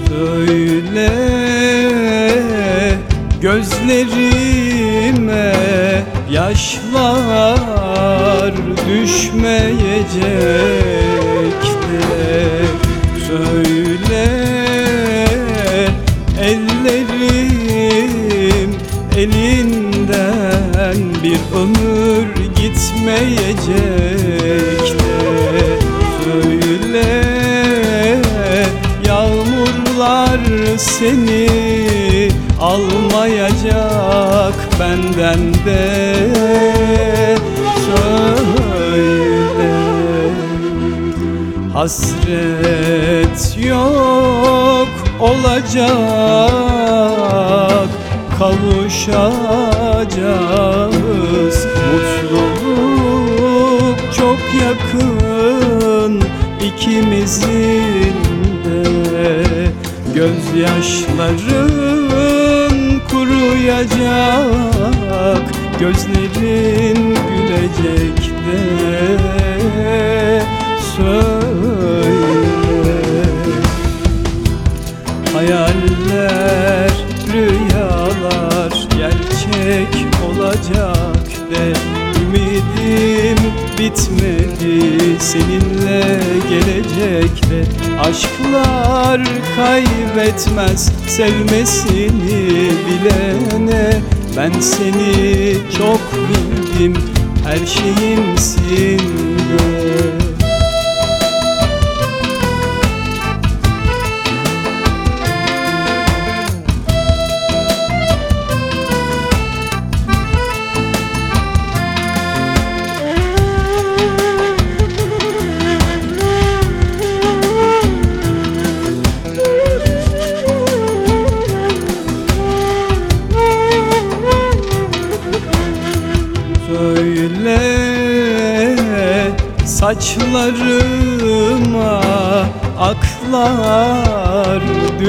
Söyle gözlerime yaşlar düşmeyecek de. Söyle ellerim elinden bir ömür gitmeyecek de. Söyle yağmurlar seni almayacak benden de. Söyle hasret yok olacak, kavuşacağız. Mutluluk çok yakın ikimizin de. Gözyaşların kuruyacak, gözlerin gülecek de. Söyle hayaller, rüyalar gerçek olacak de. Ümidim bitmedi seninle gelecek de. Aşklar kaybetmez sevmesini bilene. Ben seni çok bildim, her şeyimsin de. Söyle saçlarıma aklar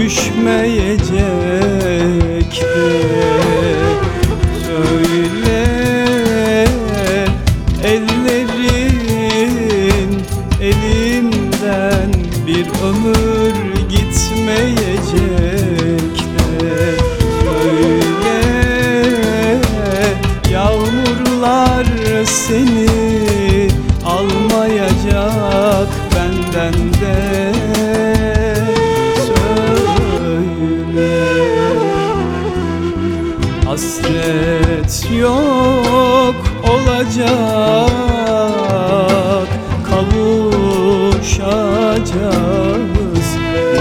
düşmeyecek de. Söyle ellerin elimden bir ömür gitmeyecek de. Söyle yağmurlar seni almayacak benden de. Söyle hasret yok olacak, kavuşacağız.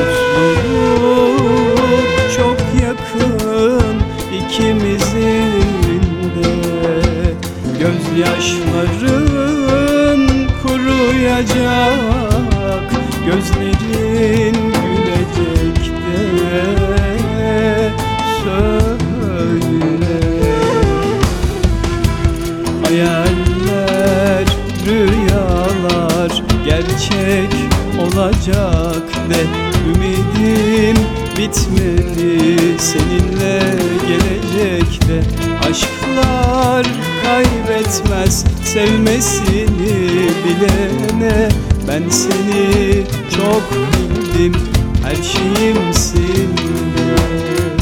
Mutluluk çok yakın ikimizin de. Gözyaşların kuruyacak, gözlerin gülecek de. Söyle hayaller, rüyalar gerçek olacak de. Ümidim bitmedi seninle gelecek de. Aşklar kaybetmez sevmesini bilene. Ben seni çok bildim, her şeyimsin de.